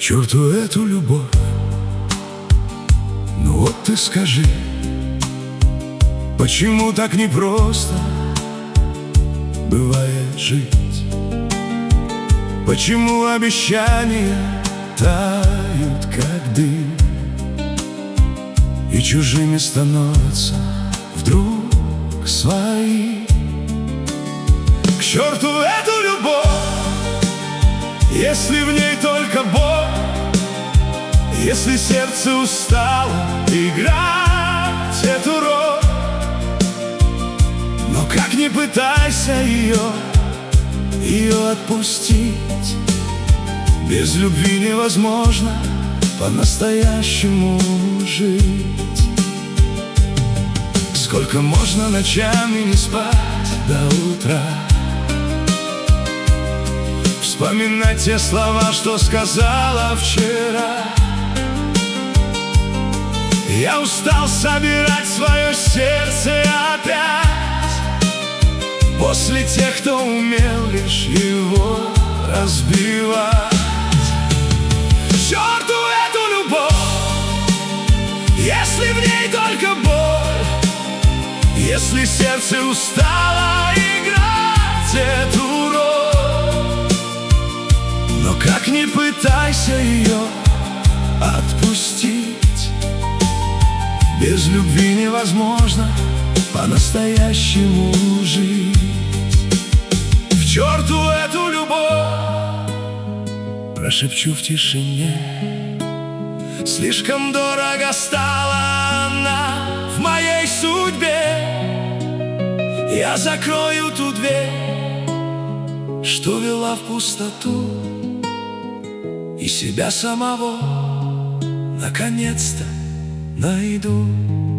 черту эту любовь. Ну вот ты скажи, почему так непросто бывает жить? Почему обещания тают, как дым, и чужими становятся вдруг свои? К черту эту любовь, если в ней только боль, если сердце устало играть эту роль. Но как ни пытайся ее отпустить, без любви невозможно по-настоящему жить. Сколько можно ночами не спать до утра, вспоминать те слова, что сказала вчера. Я устал собирать свое сердце опять после тех, кто умел лишь его разбивать. К черту эту любовь, если в ней только боль, если сердце устало играть эту роль. Но как ни пытайся ее отпустить, без любви невозможно по-настоящему жить. К черту эту любовь, прошепчу в тишине, слишком дорого стала она в моей судьбе. Я закрою ту дверь, что вела в пустоту, и себя самого наконец-то найду.